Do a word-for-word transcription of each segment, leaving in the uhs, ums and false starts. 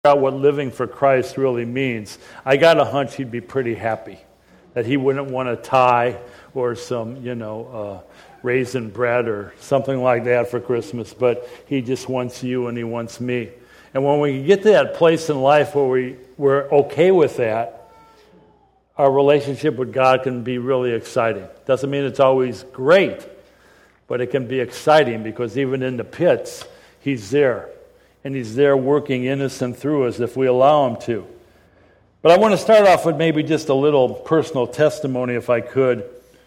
out what living for Christ really means, I got a hunch he'd be pretty happy, that he wouldn't want a tie or some, you know, uh, raisin bread or something like that for Christmas, but he just wants you and he wants me. And when we get to that place in life where we, we're okay with that, our relationship with God can be really exciting. Doesn't mean it's always great, but it can be exciting because even in the pits, he's there. And he's there working in us and through us if we allow him to. But I want to start off with maybe just a little personal testimony, if I could.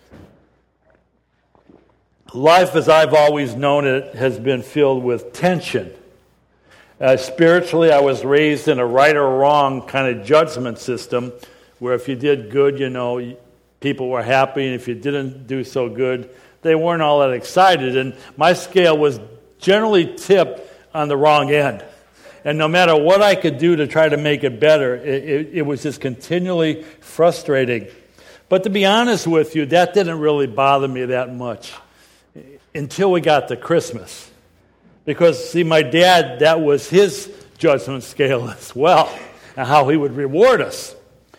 Life, as I've always known it, has been filled with tension. Uh, spiritually, I was raised in a right or wrong kind of judgment system, where if you did good, you know, people were happy, and if you didn't do so good, they weren't all that excited. And my scale was generally tipped on the wrong end. And no matter what I could do to try to make it better, it, it, it was just continually frustrating. But to be honest with you, that didn't really bother me that much until we got to Christmas. Because, see, my dad, that was his judgment scale as well, and how he would reward us.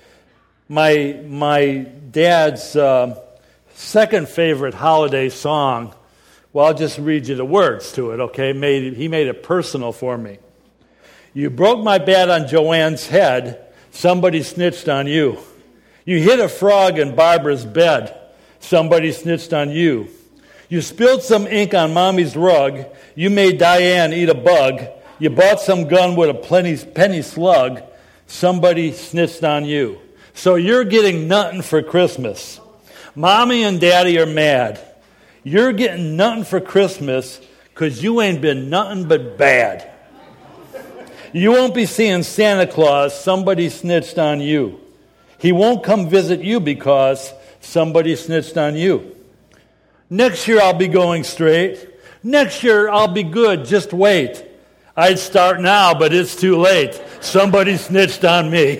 My, my dad's uh, second favorite holiday song, well, I'll just read you the words to it, okay? Made, he made it personal for me. You broke my bat on Joanne's head. Somebody snitched on you. You hit a frog in Barbara's bed. Somebody snitched on you. You spilled some ink on Mommy's rug. You made Diane eat a bug. You bought some gun with a penny, penny slug. Somebody snitched on you. So you're getting nothing for Christmas. Mommy and Daddy are mad. You're getting nothing for Christmas because you ain't been nothing but bad. You won't be seeing Santa Claus. Somebody snitched on you. He won't come visit you because somebody snitched on you. Next year I'll be going straight. Next year I'll be good. Just wait. I'd start now, but it's too late. Somebody snitched on me.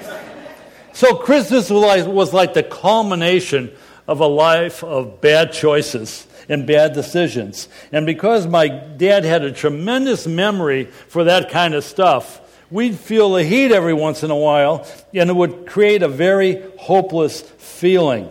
So Christmas was like, was like the culmination of a life of bad choices and bad decisions. And because my dad had a tremendous memory for that kind of stuff, we'd feel the heat every once in a while, and it would create a very hopeless feeling.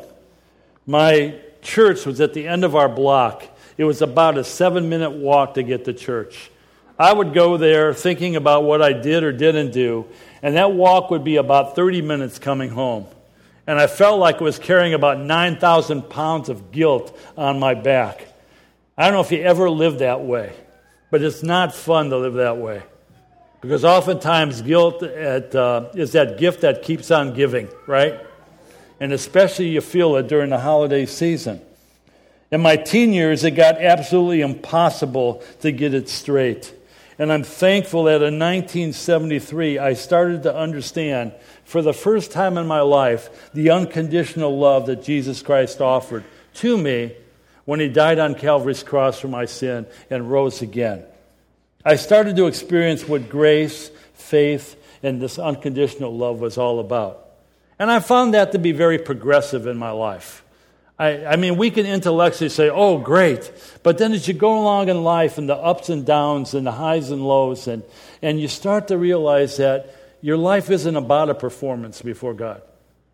My church was at the end of our block. It was about a seven-minute walk to get to church. I would go there thinking about what I did or didn't do, and that walk would be about thirty minutes coming home. And I felt like I was carrying about nine thousand pounds of guilt on my back. I don't know if you ever lived that way, but it's not fun to live that way. Because oftentimes guilt at, uh, is that gift that keeps on giving, right? And especially you feel it during the holiday season. In my teen years, it got absolutely impossible to get it straight. And I'm thankful that in nineteen seventy-three, I started to understand, for the first time in my life, the unconditional love that Jesus Christ offered to me when he died on Calvary's cross for my sin and rose again. I started to experience what grace, faith, and this unconditional love was all about. And I found that to be very progressive in my life. I, I mean, we can intellectually say, oh, great. But then as you go along in life and the ups and downs and the highs and lows, and, and you start to realize that your life isn't about a performance before God.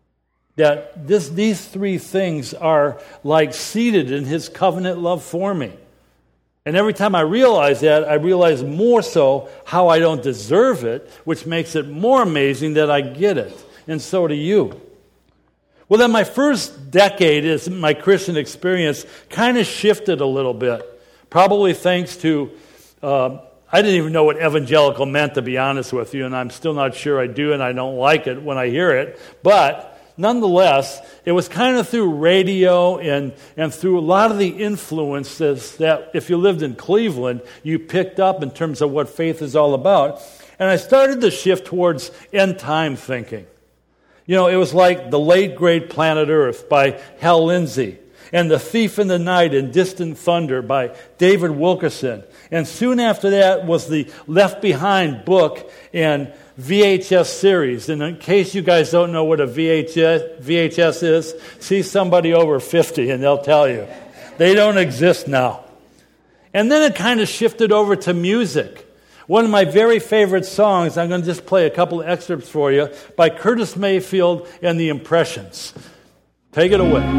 That this, these three things are like seated in his covenant love for me. And every time I realize that, I realize more so how I don't deserve it, which makes it more amazing that I get it. And so do you. Well, then my first decade is my Christian experience kind of shifted a little bit. Probably thanks to, uh, I didn't even know what evangelical meant, to be honest with you, and I'm still not sure I do, and I don't like it when I hear it. But nonetheless, it was kind of through radio and, and through a lot of the influences that if you lived in Cleveland, you picked up in terms of what faith is all about. And I started to shift towards end-time thinking. You know, it was like The Late Great Planet Earth by Hal Lindsey, and The Thief in the Night and Distant Thunder by David Wilkerson. And soon after that was the Left Behind book and V H S series. And in case you guys don't know what a V H S, V H S is, see somebody over fifty and they'll tell you. They don't exist now. And then it kind of shifted over to music. One of my very favorite songs, I'm going to just play a couple of excerpts for you, by Curtis Mayfield and the Impressions. Take it away.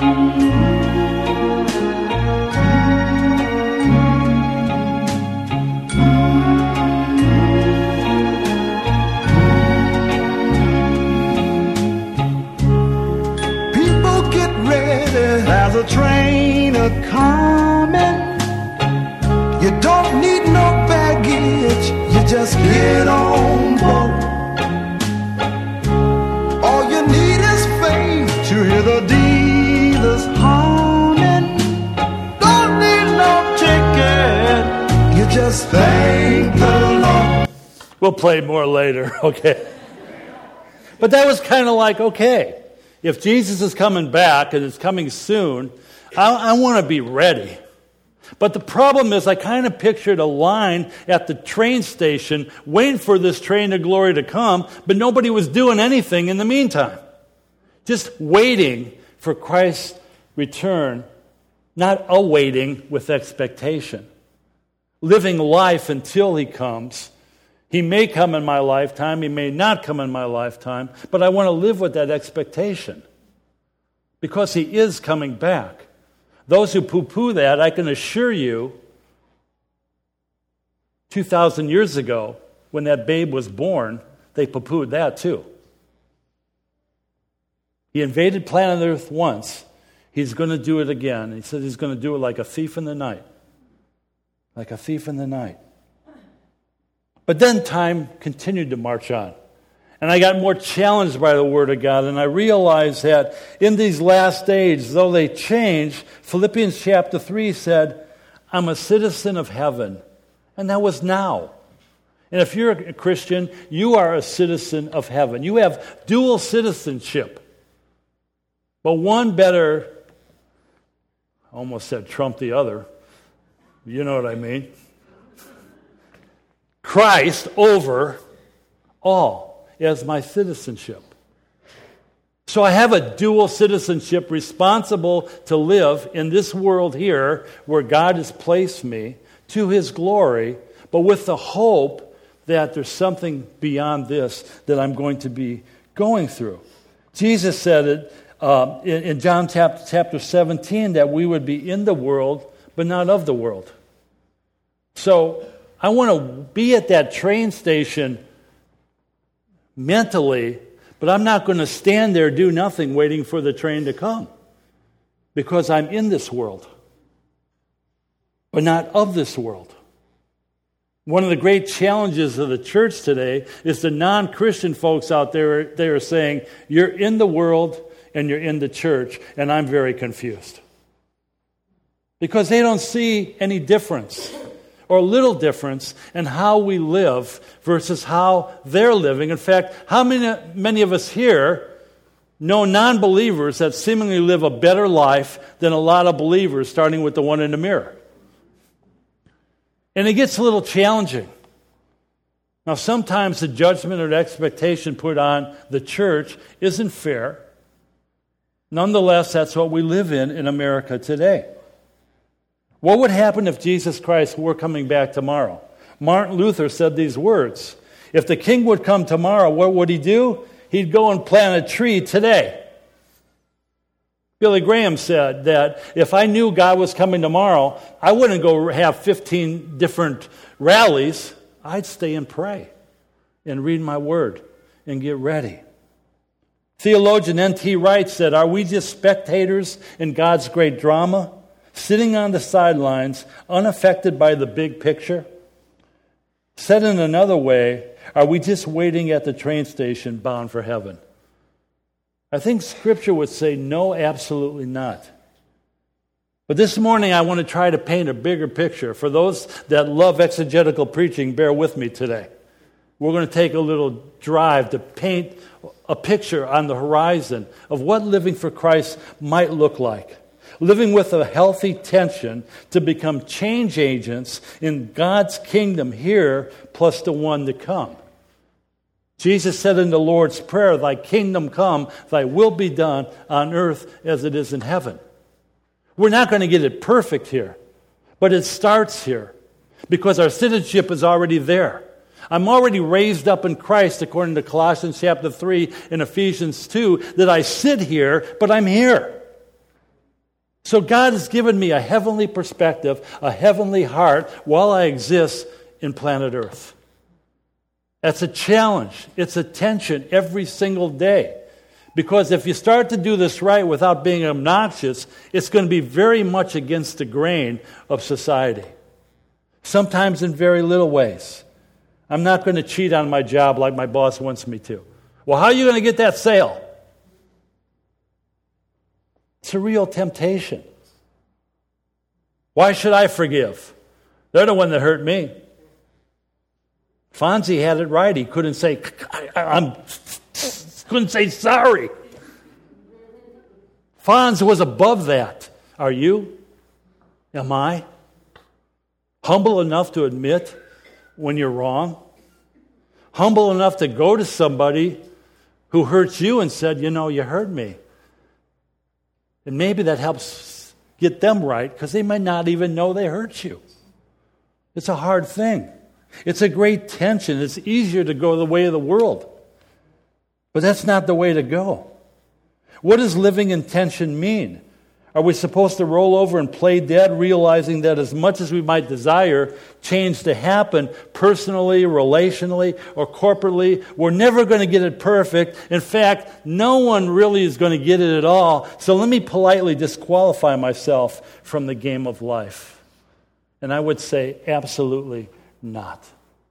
People get ready, there's a train a-coming. You don't need no baggage, you just get on board. All you need is faith to hear the dealers humming. Don't need no ticket, you just thank the Lord. We'll play more later, okay? But that was kind of like, okay, if Jesus is coming back and it's coming soon, I, I want to be ready. But the problem is I kind of pictured a line at the train station waiting for this train of glory to come, but nobody was doing anything in the meantime. Just waiting for Christ's return, not awaiting with expectation. Living life until he comes. He may come in my lifetime, he may not come in my lifetime, but I want to live with that expectation because he is coming back. Those who poo-poo that, I can assure you, two thousand years ago, when that babe was born, they poo-pooed that too. He invaded planet Earth once. He's going to do it again. He said he's going to do it like a thief in the night. Like a thief in the night. But then time continued to march on. And I got more challenged by the Word of God, and I realized that in these last days, though they change, Philippians chapter three said, I'm a citizen of heaven. And that was now. And if you're a Christian, you are a citizen of heaven. You have dual citizenship. But one better, I almost said trump the other. You know what I mean. Christ over all. As my citizenship. So I have a dual citizenship, responsible to live in this world here where God has placed me to his glory, but with the hope that there's something beyond this that I'm going to be going through. Jesus said it uh, in, in John chapter, chapter seventeen that we would be in the world, but not of the world. So I want to be at that train station mentally, but I'm not going to stand there, do nothing, waiting for the train to come. Because I'm in this world, but not of this world. One of the great challenges of the church today is the non-Christian folks out there, they are saying, you're in the world and you're in the church, and I'm very confused. Because they don't see any difference or little difference in how we live versus how they're living. In fact, how many, many of us here know non-believers that seemingly live a better life than a lot of believers, starting with the one in the mirror? And it gets a little challenging. Now, sometimes the judgment or the expectation put on the church isn't fair. Nonetheless, that's what we live in in America today. What would happen if Jesus Christ were coming back tomorrow? Martin Luther said these words. If the king would come tomorrow, what would he do? He'd go and plant a tree today. Billy Graham said that if I knew God was coming tomorrow, I wouldn't go have fifteen different rallies. I'd stay and pray and read my word and get ready. Theologian N T Wright said, are we just spectators in God's great drama? Sitting on the sidelines, unaffected by the big picture? Said in another way, are we just waiting at the train station bound for heaven? I think Scripture would say no, absolutely not. But this morning I want to try to paint a bigger picture. For those that love exegetical preaching, bear with me today. We're going to take a little drive to paint a picture on the horizon of what living for Christ might look like. Living with a healthy tension to become change agents in God's kingdom here, plus the one to come. Jesus said in the Lord's Prayer, thy kingdom come, thy will be done on earth as it is in heaven. We're not going to get it perfect here, but it starts here. because our citizenship is already there. I'm already raised up in Christ, according to Colossians chapter three and Ephesians two, that I sit here, but I'm here. So God has given me a heavenly perspective, a heavenly heart, while I exist in planet Earth. That's a challenge. It's a tension every single day. Because if you start to do this right without being obnoxious, it's going to be very much against the grain of society. Sometimes in very little ways. I'm not going to cheat on my job like my boss wants me to. Well, how are you going to get that sale? It's a real temptation. Why should I forgive? They're the one that hurt me. Fonzie had it right. He couldn't say, I, I'm, couldn't say sorry. Fonz was above that. Are you? Am I? Humble enough to admit when you're wrong? Humble enough to go to somebody who hurts you and said, you know, you hurt me. And maybe that helps get them right because they might not even know they hurt you. It's a hard thing. It's a great tension. It's easier to go the way of the world. But that's not the way to go. What does living in tension mean? Are we supposed to roll over and play dead, realizing that as much as we might desire change to happen personally, relationally, or corporately, we're never going to get it perfect. In fact, no one really is going to get it at all. So let me politely disqualify myself from the game of life. And I would say absolutely not.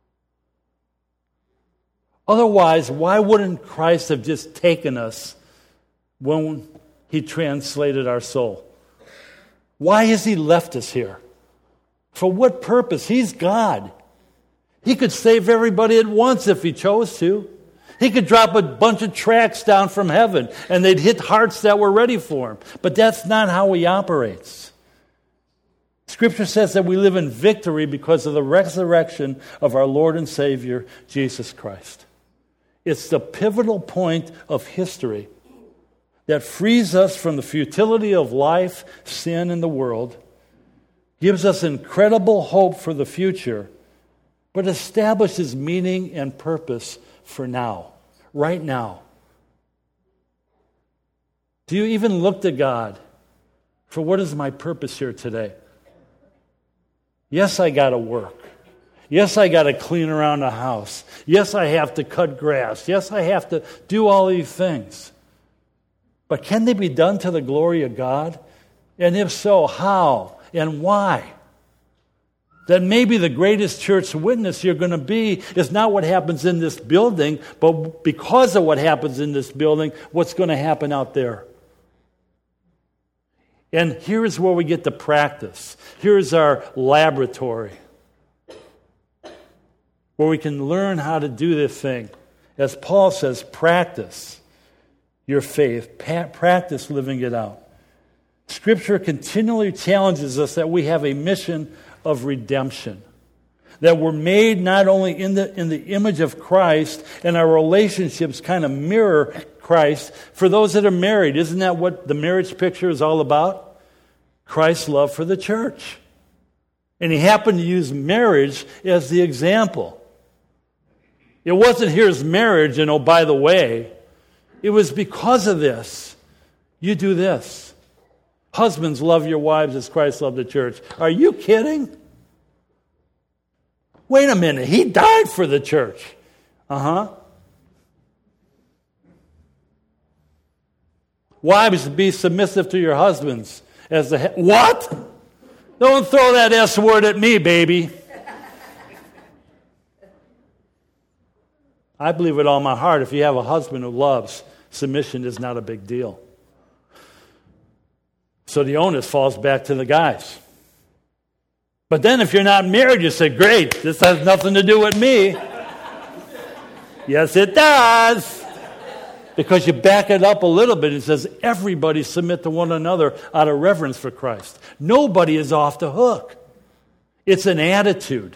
Otherwise, why wouldn't Christ have just taken us when He translated our soul? Why has He left us here? For what purpose? He's God. He could save everybody at once if He chose to. He could drop a bunch of tracts down from heaven and they'd hit hearts that were ready for Him. But that's not how He operates. Scripture says that we live in victory because of the resurrection of our Lord and Savior, Jesus Christ. It's the pivotal point of history that frees us from the futility of life, sin, and the world, gives us incredible hope for the future, but establishes meaning and purpose for now, right now. Do you even look to God for what is my purpose here today? Yes, I got to work. Yes, I got to clean around the house. Yes, I have to cut grass. Yes, I have to do all these things. But can they be done to the glory of God? And if so, how and why? That maybe the greatest church witness you're going to be is not what happens in this building, but because of what happens in this building, what's going to happen out there. And here is where we get to practice. Here's our laboratory, where we can learn how to do this thing. As Paul says, practice your faith. Pa- practice living it out. Scripture continually challenges us that we have a mission of redemption. That we're made not only in the, in the image of Christ, and our relationships kind of mirror Christ. For those that are married, isn't that what the marriage picture is all about? Christ's love for the church. And He happened to use marriage as the example. It wasn't here's marriage and oh, by the way. It was because of this. You do this. Husbands, love your wives as Christ loved the church. Are you kidding? Wait a minute. He died for the church. Uh-huh. Wives, be submissive to your husbands as the head. What? Don't throw that S word at me, baby. I believe with all my heart, if you have a husband who loves, submission is not a big deal. So the onus falls back to the guys. But then if you're not married, you say, great, this has nothing to do with me. Yes, it does. Because you back it up a little bit, it says, everybody submit to one another out of reverence for Christ. Nobody is off the hook. It's an attitude.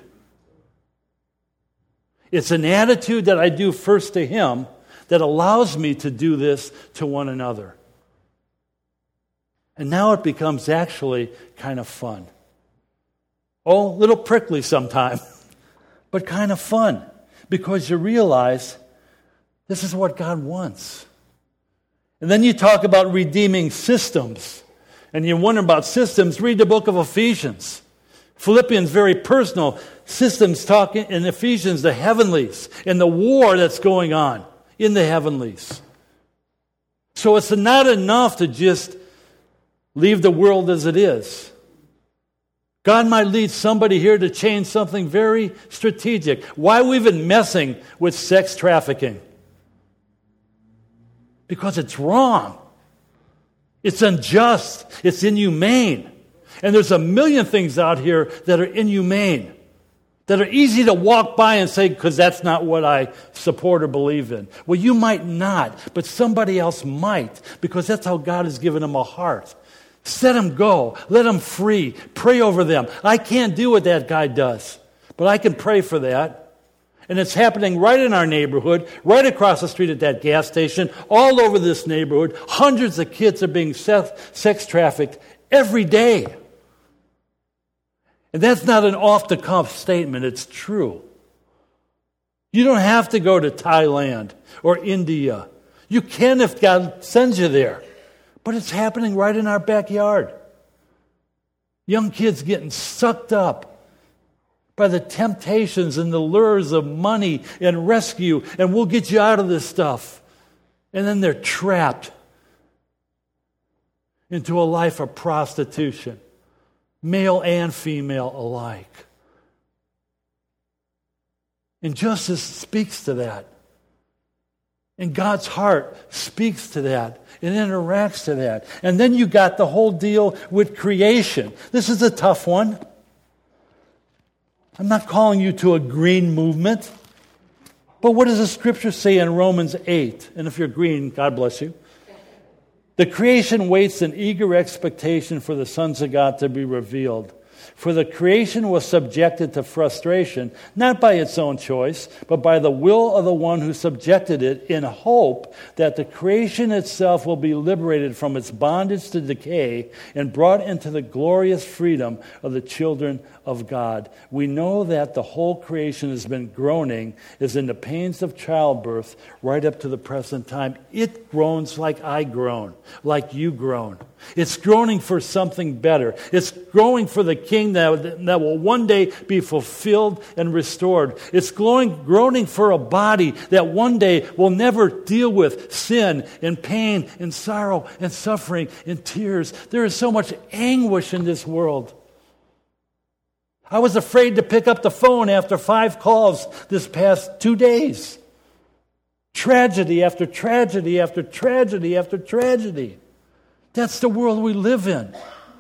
It's an attitude that I do first to Him that allows me to do this to one another. And now it becomes actually kind of fun. Oh, a little prickly sometimes, but kind of fun, because you realize this is what God wants. And then you talk about redeeming systems, and you wonder about systems, read the book of Ephesians. Philippians, very personal. Systems talk in Ephesians, the heavenlies, and the war that's going on in the heavenlies. So it's not enough to just leave the world as it is. God might lead somebody here to change something very strategic. Why are we even messing with sex trafficking? Because it's wrong. It's unjust. It's inhumane. And there's a million things out here that are inhumane, that are easy to walk by and say, because that's not what I support or believe in. Well, you might not, but somebody else might, because that's how God has given them a heart. Set them go. Let them free. Pray over them. I can't do what that guy does, but I can pray for that. And it's happening right in our neighborhood, right across the street at that gas station, all over this neighborhood. Hundreds of kids are being sex trafficked every day. And that's not an off-the-cuff statement. It's true. You don't have to go to Thailand or India. You can if God sends you there. But it's happening right in our backyard. Young kids getting sucked up by the temptations and the lures of money and rescue, and we'll get you out of this stuff. And then they're trapped into a life of prostitution, male and female alike. And justice speaks to that. And God's heart speaks to that and interacts to that. And then you got the whole deal with creation. This is a tough one. I'm not calling you to a green movement. But what does the Scripture say in Romans eight? And if you're green, God bless you. The creation waits in eager expectation for the sons of God to be revealed. For the creation was subjected to frustration, not by its own choice, but by the will of the one who subjected it, in hope that the creation itself will be liberated from its bondage to decay and brought into the glorious freedom of the children of God. We know that the whole creation has been groaning, is in the pains of childbirth, right up to the present time. It groans like I groan, like you groan. It's groaning for something better. It's growing for the king that, that will one day be fulfilled and restored. It's growing, groaning for a body that one day will never deal with sin and pain and sorrow and suffering and tears. There is so much anguish in this world. I was afraid to pick up the phone after five calls this past two days. Tragedy after tragedy after tragedy after tragedy. That's the world we live in.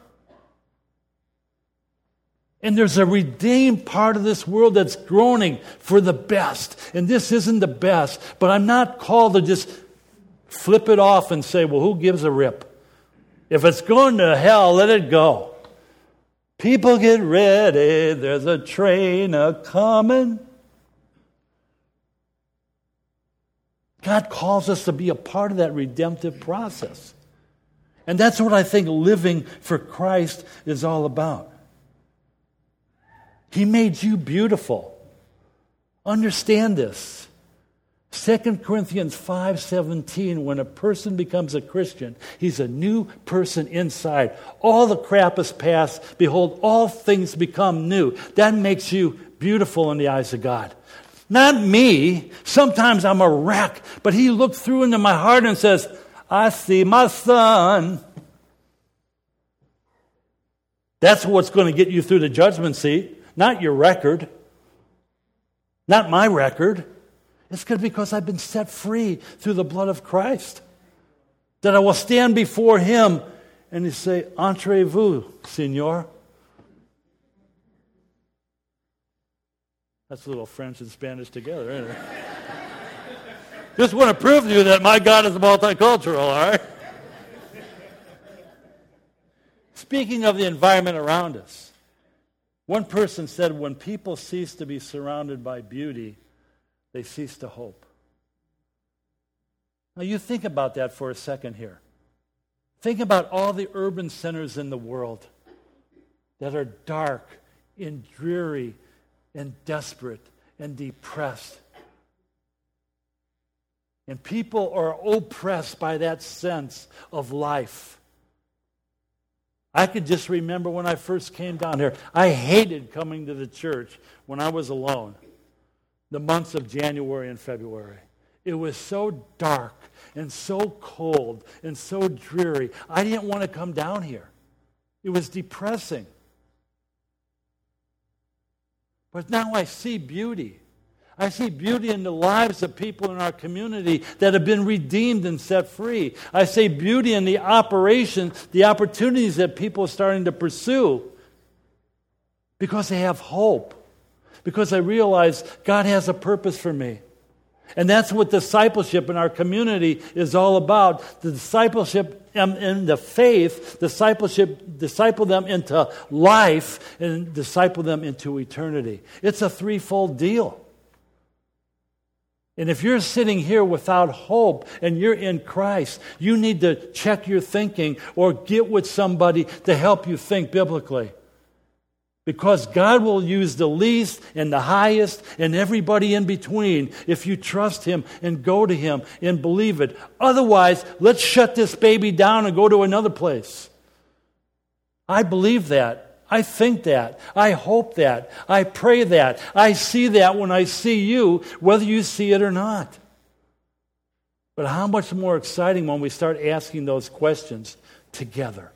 And there's a redeemed part of this world that's groaning for the best. And this isn't the best. But I'm not called to just flip it off and say, well, who gives a rip? If it's going to hell, let it go. People get ready. There's a train a-coming. God calls us to be a part of that redemptive process. And that's what I think living for Christ is all about. He made you beautiful. Understand this. Second Corinthians five seventeen, when a person becomes a Christian, he's a new person inside. All the crap is past. Behold, all things become new. That makes you beautiful in the eyes of God. Not me. Sometimes I'm a wreck. But He looked through into my heart and says, I see my son. That's what's going to get you through the judgment seat, not your record, not my record. It's good because I've been set free through the blood of Christ. That I will stand before Him and He say, Entrez-vous, Senor. That's a little French and Spanish together, isn't it? Just want to prove to you that my God is multicultural, all right? Speaking of the environment around us, one person said, when people cease to be surrounded by beauty, they cease to hope. Now you think about that for a second here. Think about all the urban centers in the world that are dark, and dreary and desperate and depressed. And people are oppressed by that sense of life. I could just remember when I first came down here, I hated coming to the church when I was alone, the months of January and February. It was so dark and so cold and so dreary. I didn't want to come down here. It was depressing. But now I see beauty. I see beauty in the lives of people in our community that have been redeemed and set free. I see beauty in the operation, the opportunities that people are starting to pursue because they have hope, because they realize God has a purpose for me. And that's what discipleship in our community is all about. The discipleship in the faith, discipleship, disciple them into life and disciple them into eternity. It's a threefold deal. And if you're sitting here without hope and you're in Christ, you need to check your thinking or get with somebody to help you think biblically. Because God will use the least and the highest and everybody in between if you trust Him and go to Him and believe it. Otherwise, let's shut this baby down and go to another place. I believe that. I think that. I hope that. I pray that. I see that when I see you, whether you see it or not. But how much more exciting when we start asking those questions together.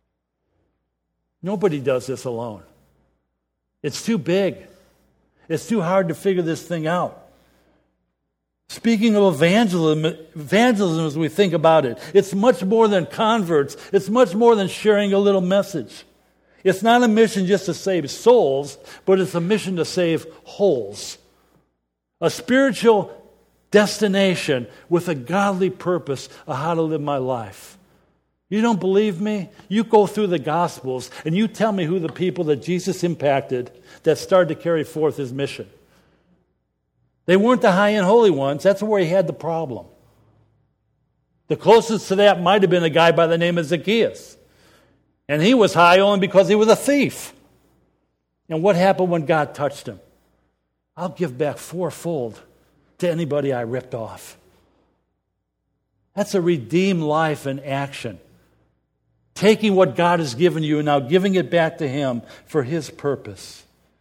Nobody does this alone. It's too big. It's too hard to figure this thing out. Speaking of evangelism, evangelism as we think about it, it's much more than converts. It's much more than sharing a little message. It's not a mission just to save souls, but it's a mission to save wholes. A spiritual destination with a godly purpose of how to live my life. You don't believe me? You go through the Gospels and you tell me who the people that Jesus impacted that started to carry forth His mission. They weren't the high and holy ones. That's where He had the problem. The closest to that might have been a guy by the name of Zacchaeus. And he was high only because he was a thief. And what happened when God touched him? I'll give back fourfold to anybody I ripped off. That's a redeemed life in action. Taking what God has given you and now giving it back to Him for His purpose.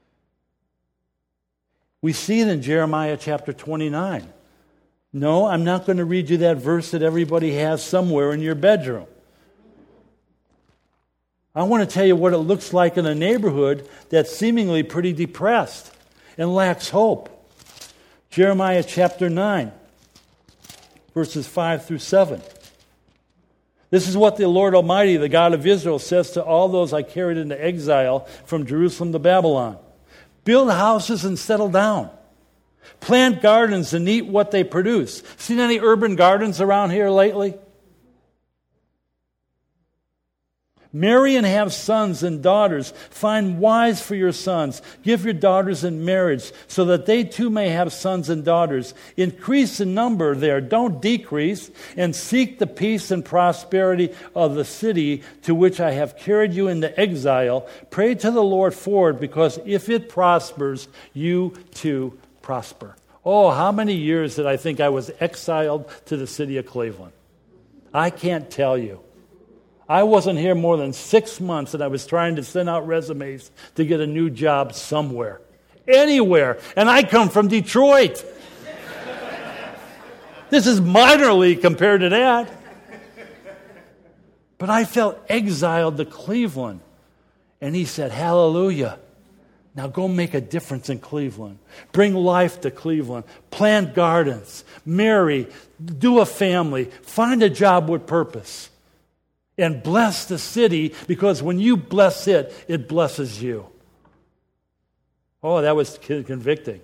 We see it in Jeremiah chapter twenty-nine. No, I'm not going to read you that verse that everybody has somewhere in your bedroom. I want to tell you what it looks like in a neighborhood that's seemingly pretty depressed and lacks hope. Jeremiah chapter nine, verses five through seven. This is what the Lord Almighty, the God of Israel, says to all those I carried into exile from Jerusalem to Babylon. Build houses and settle down. Plant gardens and eat what they produce. Seen any urban gardens around here lately? Marry and have sons and daughters. Find wives for your sons. Give your daughters in marriage so that they too may have sons and daughters. Increase in number there, don't decrease, and seek the peace and prosperity of the city to which I have carried you into exile. Pray to the Lord for it, because if it prospers, you too prosper. Oh, how many years did I think I was exiled to the city of Cleveland? I can't tell you. I wasn't here more than six months and I was trying to send out resumes to get a new job somewhere. Anywhere. And I come from Detroit. This is minor league compared to that. But I felt exiled to Cleveland. And He said, hallelujah. Now go make a difference in Cleveland. Bring life to Cleveland. Plant gardens. Marry. Do a family. Find a job with purpose. And bless the city, because when you bless it, it blesses you. Oh, that was convicting.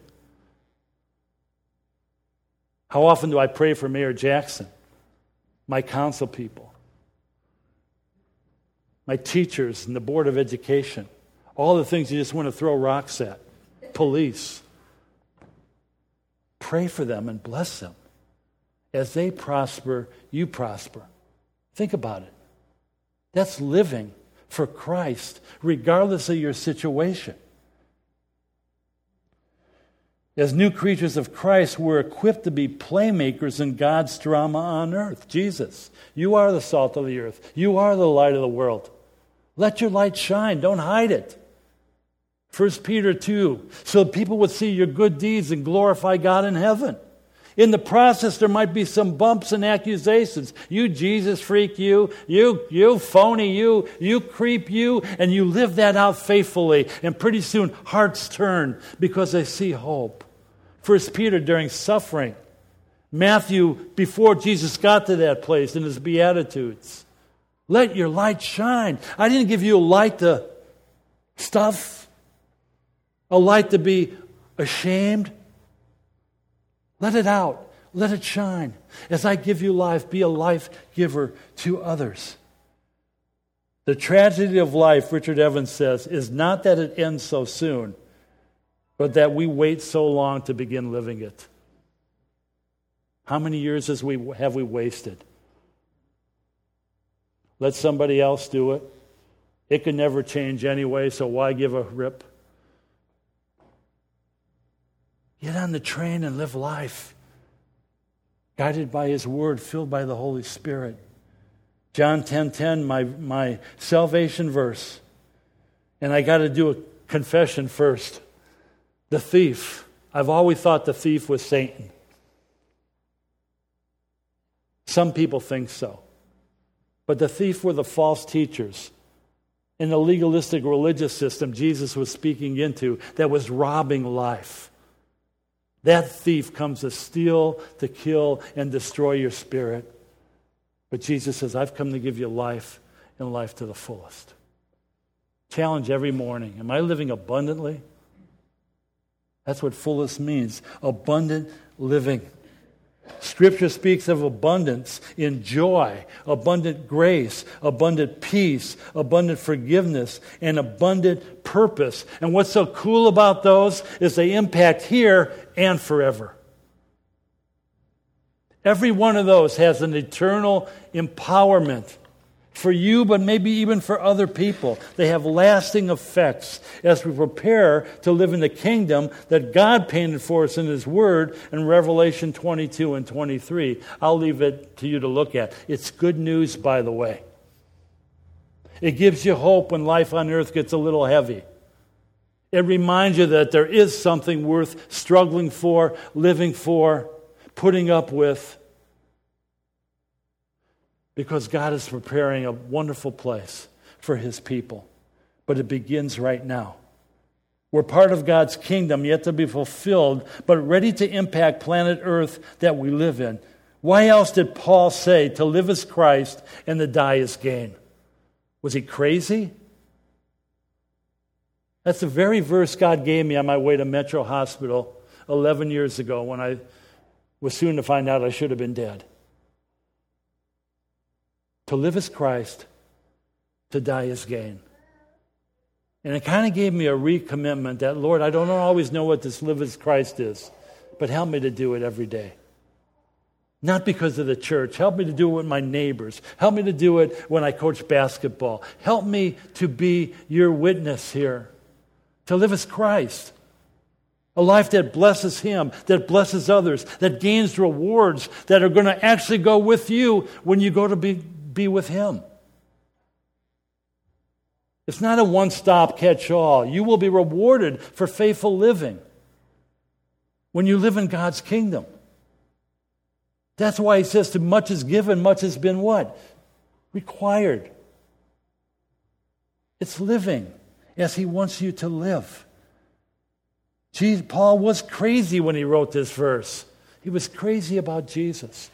How often do I pray for Mayor Jackson, my council people, my teachers and the Board of Education, all the things you just want to throw rocks at, police. Pray for them and bless them. As they prosper, you prosper. Think about it. That's living for Christ, regardless of your situation. As new creatures of Christ, we're equipped to be playmakers in God's drama on earth. Jesus, you are the salt of the earth. You are the light of the world. Let your light shine. Don't hide it. First Peter two, so people would see your good deeds and glorify God in heaven. In the process, there might be some bumps and accusations. You Jesus freak, you, you, you phony, you, you creep, you, and you live that out faithfully. And pretty soon, hearts turn because they see hope. First Peter during suffering. Matthew, before Jesus got to that place in his Beatitudes. Let your light shine. I didn't give you a light to stuff, a light to be ashamed. Let it out. Let it shine. As I give you life, be a life giver to others. The tragedy of life, Richard Evans says, is not that it ends so soon, but that we wait so long to begin living it. How many years has we, have we wasted? Let somebody else do it. It can never change anyway, so why give a rip? Get on the train and live life, guided by His Word, filled by the Holy Spirit. John ten ten, my, my salvation verse. And I got to do a confession first. The thief. I've always thought the thief was Satan. Some people think so. But the thief were the false teachers in the legalistic religious system Jesus was speaking into that was robbing life. That thief comes to steal, to kill, and destroy your spirit. But Jesus says, I've come to give you life and life to the fullest. Challenge every morning. Am I living abundantly? That's what fullest means. Abundant living. Scripture speaks of abundance in joy, abundant grace, abundant peace, abundant forgiveness, and abundant purpose. And what's so cool about those is they impact here and forever. Every one of those has an eternal empowerment for you, but maybe even for other people. They have lasting effects as we prepare to live in the kingdom that God painted for us in His Word in Revelation twenty-two and twenty-three. I'll leave it to you to look at. It's good news, by the way. It gives you hope when life on earth gets a little heavy. It reminds you that there is something worth struggling for, living for, putting up with. Because God is preparing a wonderful place for His people. But it begins right now. We're part of God's kingdom, yet to be fulfilled, but ready to impact planet Earth that we live in. Why else did Paul say to live is Christ and to die is gain? Was he crazy? That's the very verse God gave me on my way to Metro Hospital eleven years ago when I was soon to find out I should have been dead. To live is Christ, to die is gain. And it kind of gave me a recommitment that, Lord, I don't always know what this live as Christ is, but help me to do it every day. Not because of the church. Help me to do it with my neighbors. Help me to do it when I coach basketball. Help me to be your witness here. To live as Christ. A life that blesses Him, that blesses others, that gains rewards that are going to actually go with you when you go to be, be with Him. It's not a one-stop catch-all. You will be rewarded for faithful living when you live in God's kingdom. That's why He says, to much is given, much has been what? Required. It's living as He wants you to live. Jesus, Paul was crazy when he wrote this verse. He was crazy about Jesus.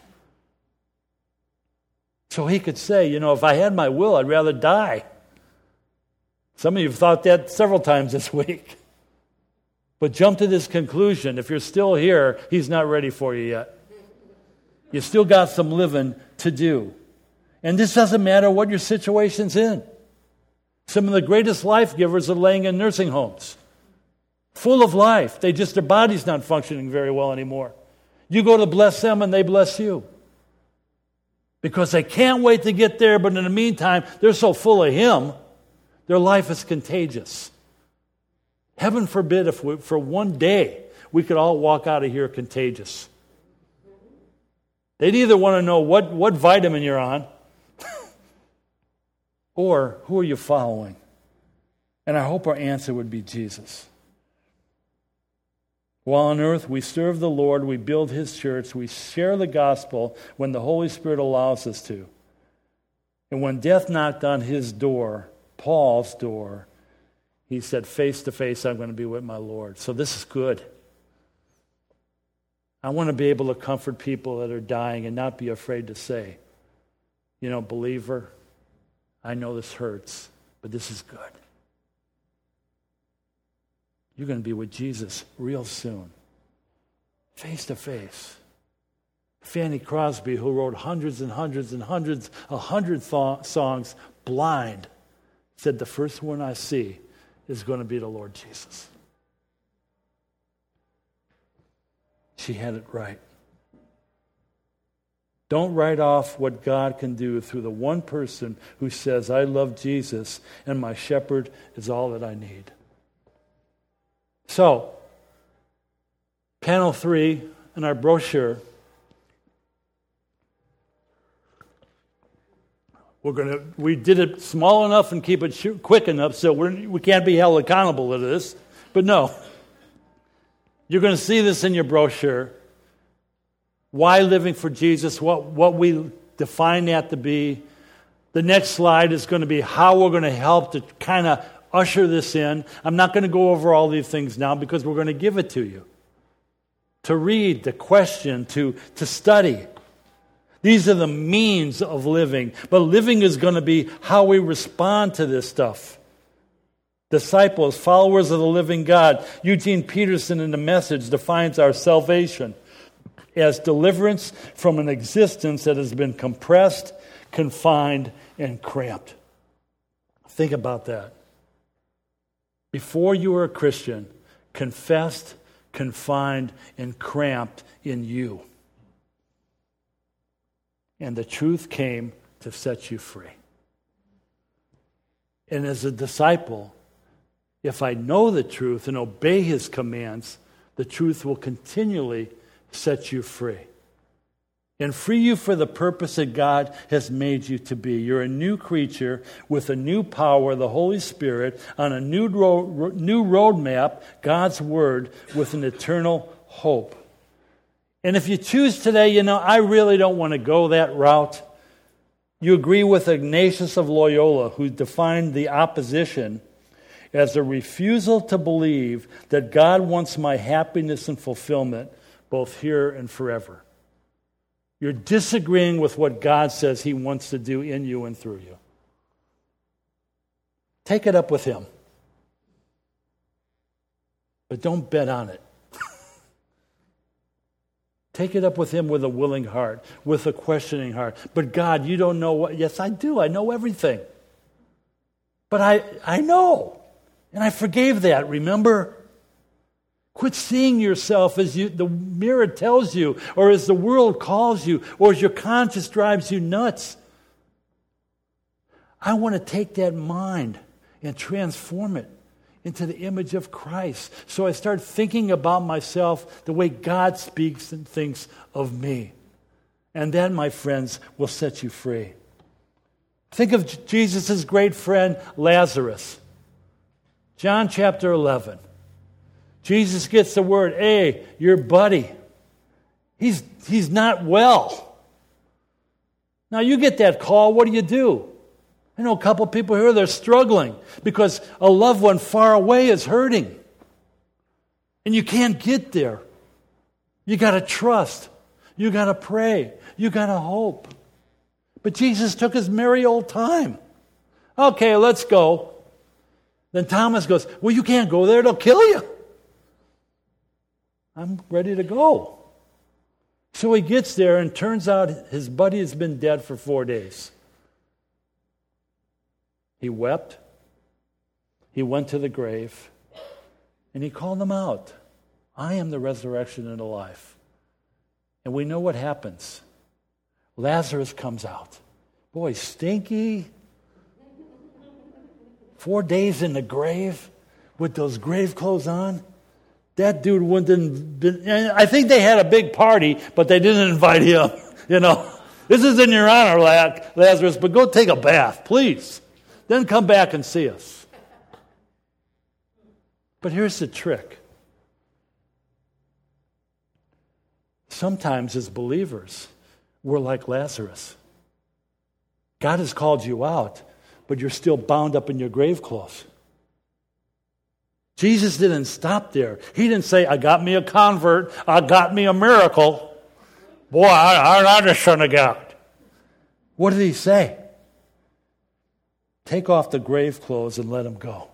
So he could say, you know, if I had my will, I'd rather die. Some of you have thought that several times this week. But jump to this conclusion. If you're still here, He's not ready for you yet. You still got some living to do. And this doesn't matter what your situation's in. Some of the greatest life givers are laying in nursing homes. Full of life. They just, their body's not functioning very well anymore. You go to bless them and they bless you. Because they can't wait to get there, but in the meantime, they're so full of Him, their life is contagious. Heaven forbid if we, for one day we could all walk out of here contagious. They'd either want to know what, what vitamin you're on or who are you following? And I hope our answer would be Jesus. While on earth, we serve the Lord, we build His church, we share the gospel when the Holy Spirit allows us to. And when death knocked on his door, Paul's door, he said, face to face, I'm going to be with my Lord. So this is good. I want to be able to comfort people that are dying and not be afraid to say, you know, believer, I know this hurts, but this is good. You're going to be with Jesus real soon, face to face. Fanny Crosby, who wrote hundreds and hundreds and hundreds, a hundred th- songs, blind, said the first one I see is going to be the Lord Jesus. She had it right. Don't write off what God can do through the one person who says, I love Jesus and my shepherd is all that I need. So, panel three in our brochure, we're going to, we did it small enough and keep it sh- quick enough so we're, we can't be held accountable to this. But no, you're going to see this in your brochure. Why living for Jesus, what, what we define that to be. The next slide is going to be how we're going to help to kind of usher this in. I'm not going to go over all these things now because we're going to give it to you. To read, to question, to, to study. These are the means of living. But living is going to be how we respond to this stuff. Disciples, followers of the living God. Eugene Peterson in The Message defines our salvation as deliverance from an existence that has been compressed, confined, and cramped. Think about that. Before you were a Christian, confessed, confined, and cramped in you. And the truth came to set you free. And as a disciple, if I know the truth and obey His commands, the truth will continually set you free. And free you for the purpose that God has made you to be. You're a new creature with a new power, the Holy Spirit, on a new ro- new roadmap, God's Word, with an eternal hope. And if you choose today, you know, I really don't want to go that route. You agree with Ignatius of Loyola, who defined the opposition as a refusal to believe that God wants my happiness and fulfillment both here and forever. You're disagreeing with what God says He wants to do in you and through you. Take it up with Him. But don't bet on it. Take it up with Him with a willing heart, with a questioning heart. But God, you don't know what... Yes, I do. I know everything. But I, I know. And I forgave that, remember? Quit seeing yourself as you, the mirror tells you, or as the world calls you, or as your conscience drives you nuts. I want to take that mind and transform it into the image of Christ. So I start thinking about myself the way God speaks and thinks of me. And that, my friends, will set you free. Think of Jesus' great friend Lazarus. John chapter eleven. Jesus gets the word, hey, your buddy, he's, he's not well. Now you get that call, what do you do? I know a couple people here, they're struggling because a loved one far away is hurting. And you can't get there. You got to trust. You got to pray. You got to hope. But Jesus took his merry old time. Okay, let's go. Then Thomas goes, well, you can't go there, they'll kill you. I'm ready to go. So he gets there and turns out his buddy has been dead for four days. He wept. He went to the grave. And he called them out. I am the resurrection and the life. And we know what happens. Lazarus comes out. Boy, stinky. Four days in the grave with those grave clothes on. that dude wouldn't been, I think they had a big party, but they didn't invite him, you know. This is in your honor, Lazarus, but go take a bath, please. Then come back and see us. But here's the trick. Sometimes as believers, we're like Lazarus. God has called you out, but you're still bound up in your grave clothes. Jesus didn't stop there. He didn't say, I got me a convert, I got me a miracle. Boy, I, I'm the Son of God. What did he say? Take off the grave clothes and let him go.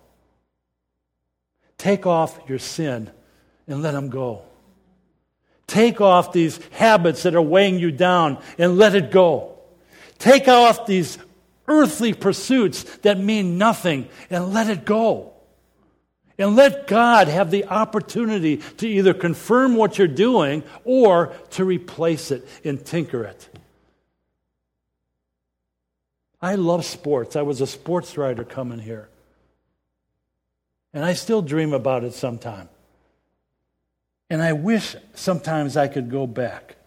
Take off your sin and let him go. Take off these habits that are weighing you down and let it go. Take off these earthly pursuits that mean nothing and let it go. And let God have the opportunity to either confirm what you're doing or to replace it and tinker it. I love sports. I was a sports writer coming here. And I still dream about it sometime. And I wish sometimes I could go back.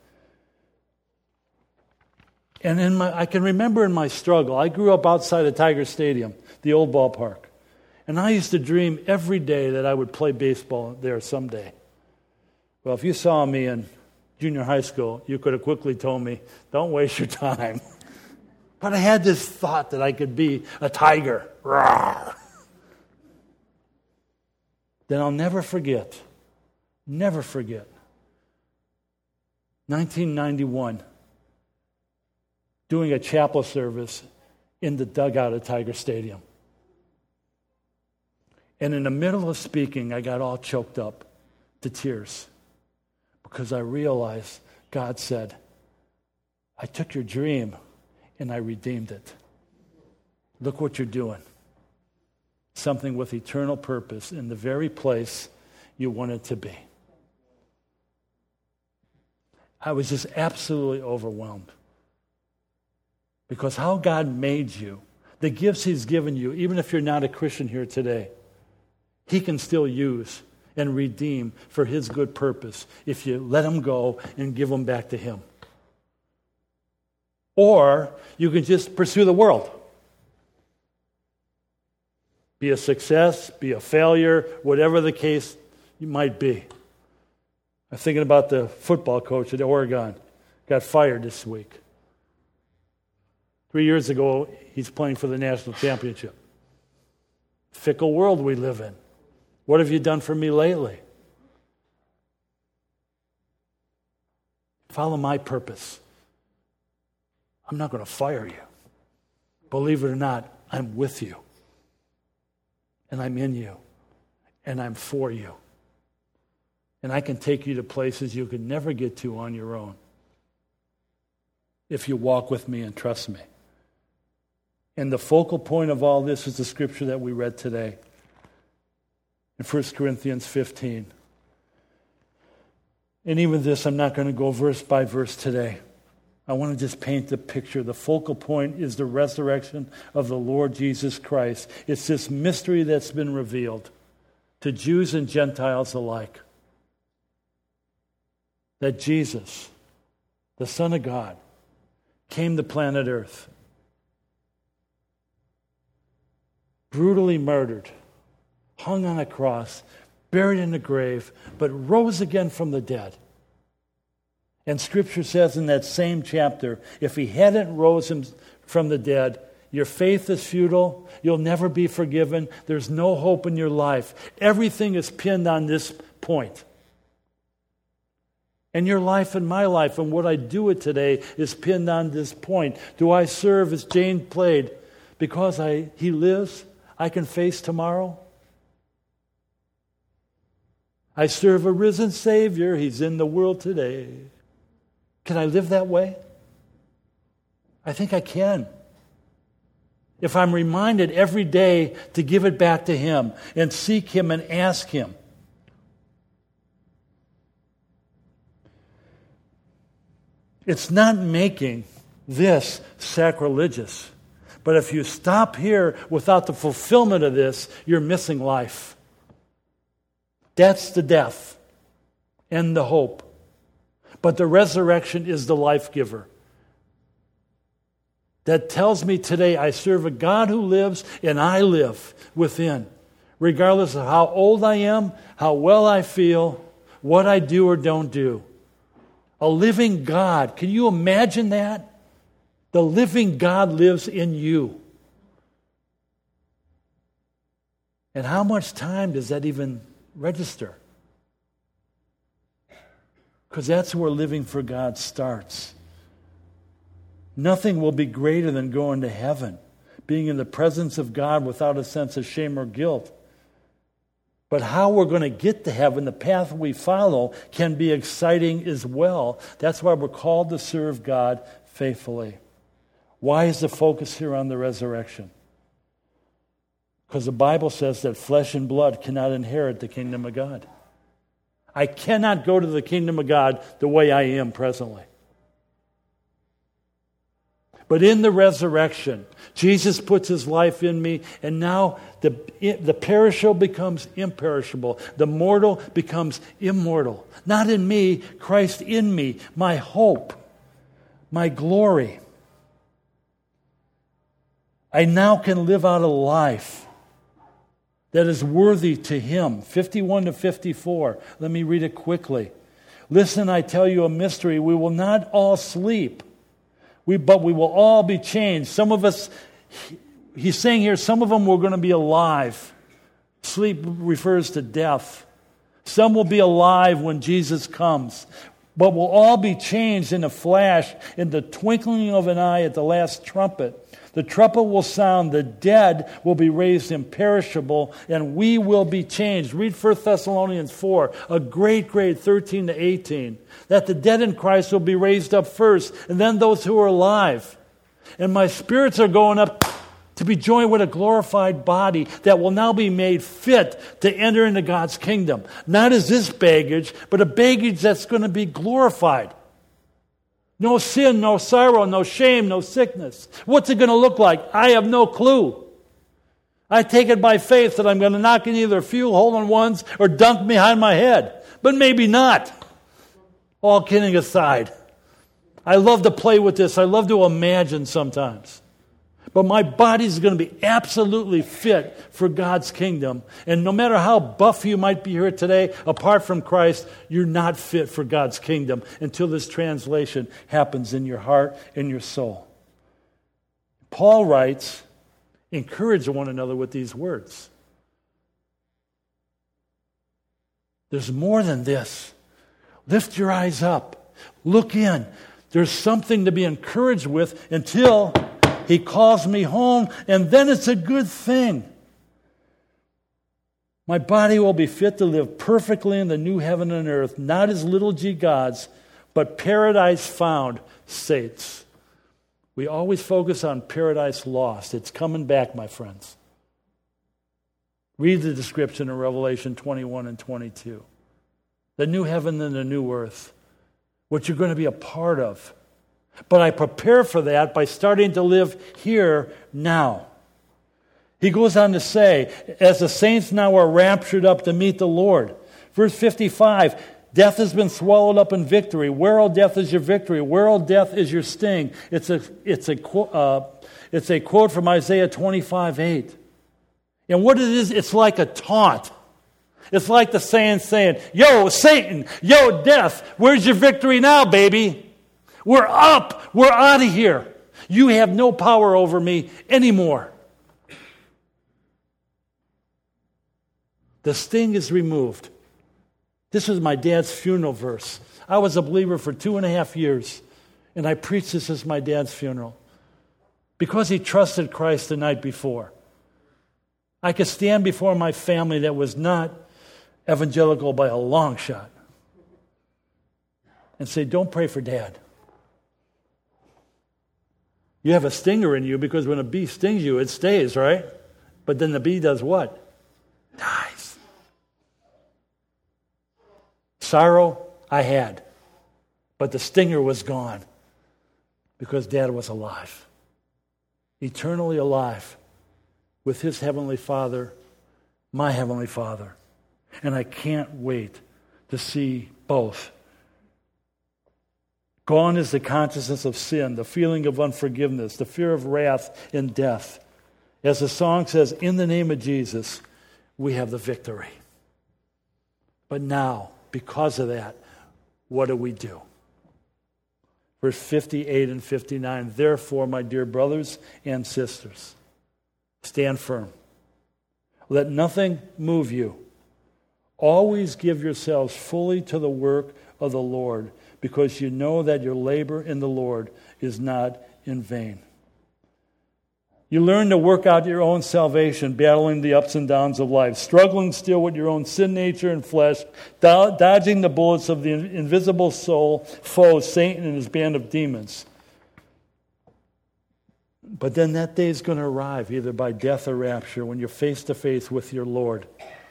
And in my, I can remember in my struggle, I grew up outside of Tiger Stadium, the old ballpark. And I used to dream every day that I would play baseball there someday. Well, if you saw me in junior high school, you could have quickly told me, don't waste your time. But I had this thought that I could be a Tiger. Rawr. Then I'll never forget, never forget, nineteen ninety-one, doing a chapel service in the dugout at Tiger Stadium. And in the middle of speaking, I got all choked up to tears because I realized God said, I took your dream and I redeemed it. Look what you're doing. Something with eternal purpose in the very place you want it to be. I was just absolutely overwhelmed. Because how God made you, the gifts he's given you, even if you're not a Christian here today, he can still use and redeem for his good purpose if you let him go and give them back to him. Or you can just pursue the world. Be a success, be a failure, whatever the case you might be. I'm thinking about the football coach at Oregon. Got fired this week. Three years ago, he's playing for the national championship. Fickle world we live in. What have you done for me lately? Follow my purpose. I'm not going to fire you. Believe it or not, I'm with you. And I'm in you. And I'm for you. And I can take you to places you could never get to on your own if you walk with me and trust me. And the focal point of all this is the scripture that we read today in First Corinthians fifteen. And even this, I'm not going to go verse by verse today. I want to just paint the picture. The focal point is the resurrection of the Lord Jesus Christ. It's this mystery that's been revealed to Jews and Gentiles alike. That Jesus, the Son of God, came to planet Earth, brutally murdered, hung on a cross, buried in a grave, but rose again from the dead. And Scripture says in that same chapter, if he hadn't rose him from the dead, your faith is futile, you'll never be forgiven, there's no hope in your life. Everything is pinned on this point. And your life and my life and what I do with today is pinned on this point. Do I serve, as Jane played, because I he lives, I can face tomorrow? I serve a risen Savior, he's in the world today. Can I live that way? I think I can. If I'm reminded every day to give it back to him and seek him and ask him. It's not making this sacrilegious. But if you stop here without the fulfillment of this, you're missing life. That's the death and the hope. But the resurrection is the life giver. That tells me today I serve a God who lives and I live within. Regardless of how old I am, how well I feel, what I do or don't do. A living God. Can you imagine that? The living God lives in you. And how much time does that even register? Because that's where living for God starts. Nothing will be greater than going to heaven, being in the presence of God without a sense of shame or guilt. But how we're going to get to heaven, the path we follow, can be exciting as well. That's why we're called to serve God faithfully. Why is the focus here on the resurrection? Because the Bible says that flesh and blood cannot inherit the kingdom of God. I cannot go to the kingdom of God the way I am presently. But in the resurrection, Jesus puts his life in me, and now the, the perishable becomes imperishable. The mortal becomes immortal. Not in me, Christ in me, my hope, my glory. I now can live out a life that is worthy to him. fifty-one to fifty-four. Let me read it quickly. Listen, I tell you a mystery. We will not all sleep. We, but we will all be changed. Some of us, he's saying here, some of them we're going to be alive. Sleep refers to death. Some will be alive when Jesus comes. But we'll all be changed in a flash, in the twinkling of an eye at the last trumpet. The trumpet will sound, the dead will be raised imperishable, and we will be changed. Read First Thessalonians four, a great, great thirteen to eighteen. That the dead in Christ will be raised up first, and then those who are alive. And my spirits are going up to be joined with a glorified body that will now be made fit to enter into God's kingdom. Not as this baggage, but a baggage that's going to be glorified. No sin, no sorrow, no shame, no sickness. What's it going to look like? I have no clue. I take it by faith that I'm going to knock in either a few hole-in-ones or dunk behind my head. But maybe not. All kidding aside. I love to play with this. I love to imagine sometimes. But my body's going to be absolutely fit for God's kingdom. And no matter how buff you might be here today, apart from Christ, you're not fit for God's kingdom until this translation happens in your heart and your soul. Paul writes, encourage one another with these words. There's more than this. Lift your eyes up. Look in. There's something to be encouraged with until he calls me home, and then it's a good thing. My body will be fit to live perfectly in the new heaven and earth, not as little g gods, but paradise found saints. We always focus on paradise lost. It's coming back, my friends. Read the description in Revelation twenty-one and twenty-two. The new heaven and the new earth, what you're going to be a part of. But I prepare for that by starting to live here now. He goes on to say, as the saints now are raptured up to meet the Lord. Verse fifty-five, death has been swallowed up in victory. Where, O death, is your victory? Where, O death, is your sting? It's a, it's a, uh, it's a quote from Isaiah twenty-five eight. And what it is, it's like a taunt. It's like the saying saying, yo, Satan, yo, death, where's your victory now, baby? We're up. We're out of here. You have no power over me anymore. The sting is removed. This was my dad's funeral verse. I was a believer for two and a half years, and I preached this as my dad's funeral because he trusted Christ the night before. I could stand before my family that was not evangelical by a long shot and say, don't pray for Dad. You have a stinger in you because when a bee stings you, it stays, right? But then the bee does what? Dies. Sorrow I had, but the stinger was gone because Dad was alive. Eternally alive with his heavenly Father, my heavenly Father. And I can't wait to see both. Gone is the consciousness of sin, the feeling of unforgiveness, the fear of wrath and death. As the song says, in the name of Jesus, we have the victory. But now, because of that, what do we do? Verse fifty-eight and fifty-nine, therefore, my dear brothers and sisters, stand firm. Let nothing move you. Always give yourselves fully to the work of the Lord, because you know that your labor in the Lord is not in vain. You learn to work out your own salvation, battling the ups and downs of life, struggling still with your own sin nature and flesh, do- dodging the bullets of the invisible soul, foe, Satan and his band of demons. But then that day is going to arrive, either by death or rapture, when you're face to face with your Lord.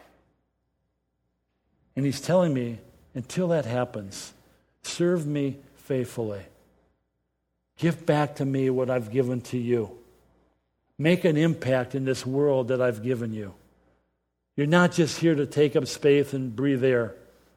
And he's telling me, until that happens, serve me faithfully. Give back to me what I've given to you. Make an impact in this world that I've given you. You're not just here to take up space and breathe air.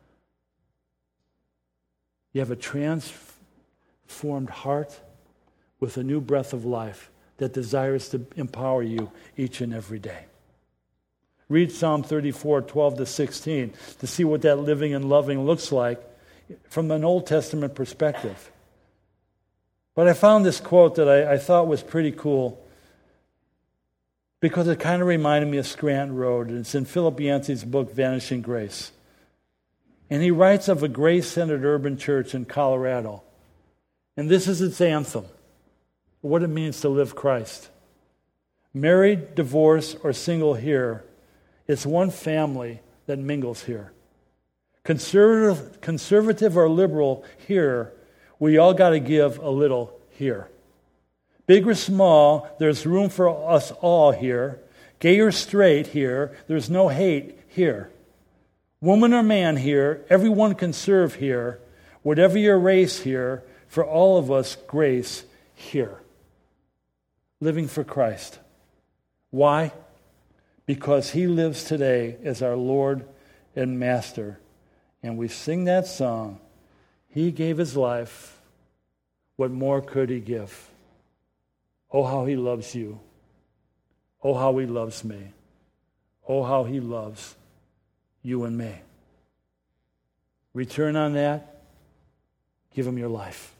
You have a transformed heart with a new breath of life that desires to empower you each and every day. Read Psalm thirty-four, twelve to sixteen to see what that living and loving looks like from an Old Testament perspective. But I found this quote that I, I thought was pretty cool, because it kind of reminded me of Scranton Road, and it's in Philip Yancey's book, Vanishing Grace. And he writes of a grace-centered urban church in Colorado. And this is its anthem, what it means to live Christ. Married, divorced, or single here, it's one family that mingles here. Conservative, conservative or liberal here, we all got to give a little here. Big or small, there's room for us all here. Gay or straight here, there's no hate here. Woman or man here, everyone can serve here. Whatever your race here, for all of us, grace here. Living for Christ. Why? Because he lives today as our Lord and Master. And we sing that song, he gave his life, what more could he give? Oh, how he loves you. Oh, how he loves me. Oh, how he loves you and me. Return on that. Give him your life.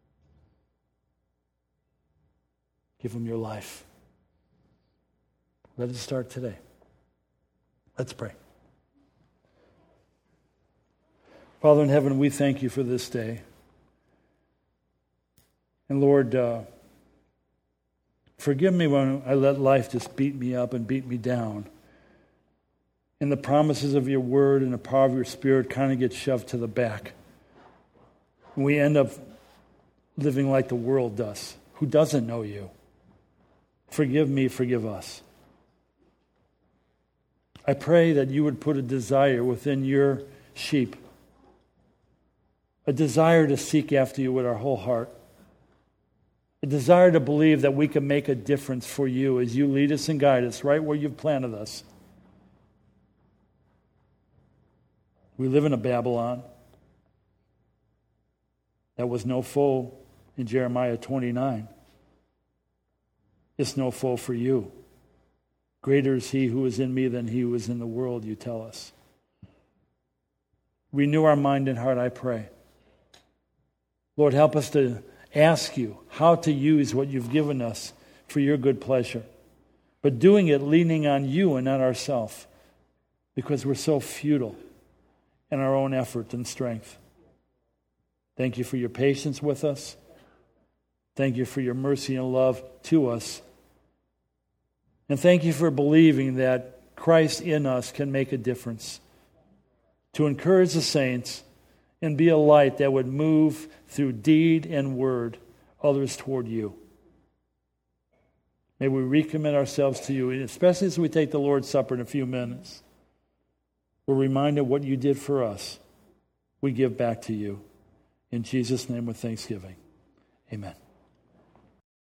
Give him your life. Let it start today. Let's pray. Father in heaven, we thank you for this day. And Lord, uh, forgive me when I let life just beat me up and beat me down. And the promises of your word and the power of your spirit kind of get shoved to the back. And we end up living like the world does, who doesn't know you. Forgive me, forgive us. I pray that you would put a desire within your sheep, a desire to seek after you with our whole heart, a desire to believe that we can make a difference for you as you lead us and guide us right where you've planted us. We live in a Babylon that was no foe in Jeremiah twenty-nine. It's no foe for you. Greater is he who is in me than he who is in the world, you tell us. Renew our mind and heart, I pray. Lord, help us to ask you how to use what you've given us for your good pleasure, but doing it leaning on you and not ourselves, because we're so futile in our own effort and strength. Thank you for your patience with us. Thank you for your mercy and love to us. And thank you for believing that Christ in us can make a difference, to encourage the saints and be a light that would move through deed and word others toward you. May we recommit ourselves to you, especially as we take the Lord's Supper in a few minutes. We're reminded what you did for us. We give back to you. In Jesus' name with thanksgiving. Amen.